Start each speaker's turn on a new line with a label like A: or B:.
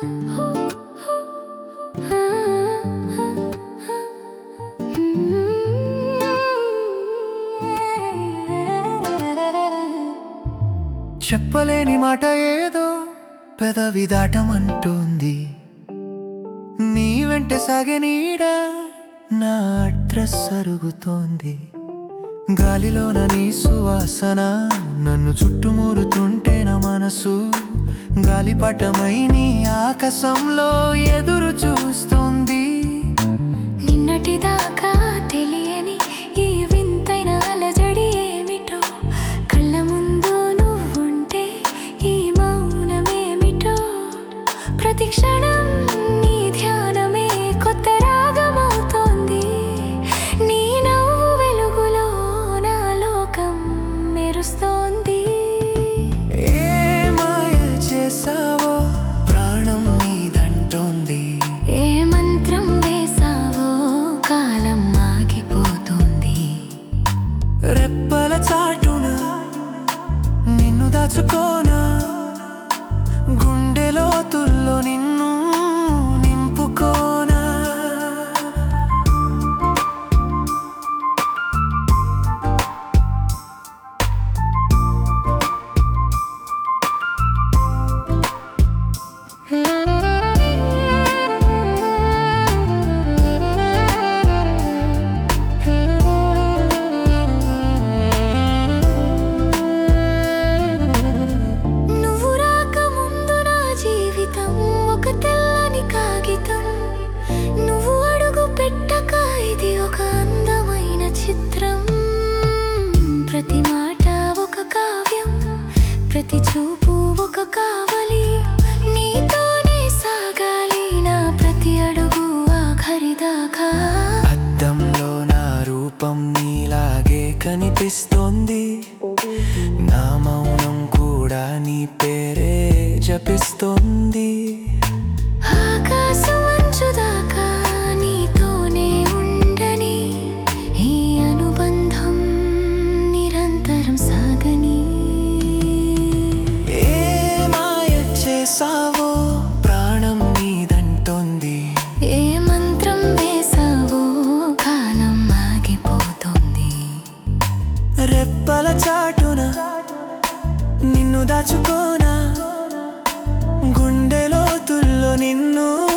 A: చెప్పలేని మాట ఏదో పెదవి దాటమంటోంది. నీ వెంట సాగే నీడ నా అడ్రస్ అరుగుతోంది. గాలిలోన నీ సువాసన నన్ను చుట్టుమురుతుంటే నా మనసు గాలిపటమై నీ ఆకాశంలో ఎదురు చూస్తుంది.
B: నిన్నటిదాకా తెలియని ఈ వింతైన అలజడి ఏమిటో, కళ్ళ ముందు నువ్వుంటే ఈ మౌనమేమిటో, ప్రతి క్షణం నీ ధ్యానమే కొత్త రాగమవుతోంది. నీ నవ్వు వెలుగులో నా లోకం మెరుస్తోంది.
A: ఏ మాయ చేసావో ప్రాణం నీదంటోంది.
B: ఏ మంత్రం వేసావో కాలం ఆగిపోతుంది.
A: రెప్పల చాటున నిన్ను దాచుకోనా, గుండె లోతుల్లో నిన్ను నింపుకోనా.
B: నువ్వు రాకముందు నా జీవితం ఒక తెల్లని కాగితం. నువ్వు అడుగు పెట్టక ఇది ఒక అందమైన చిత్రం. ప్రతి మాట ఒక కావ్యం, ప్రతి చూపు ఒక కావలి. నీతోనే సాగాలి నా ప్రతి అడుగు ఆఖరి దాకా.
A: అద్దంలో నా రూపం నీలాగే కనిపిస్తోంది. నా మౌనం కూడా నీ పేరే జపిస్తోంది.
B: ఆకాశం అంచు దాకా నీతోనే ఉండని, ఈ అనుబంధం నిరంతరం సాగని.
A: ఏ మాయ చేసావో ప్రాణం నీదంటోంది.
B: ఏ మంత్రం వేసావో కాలం ఆగిపోతుంది.
A: రెప్పల చాటున నిన్ను దాచుకోనా, గుండె లోతుల్లో నిన్ను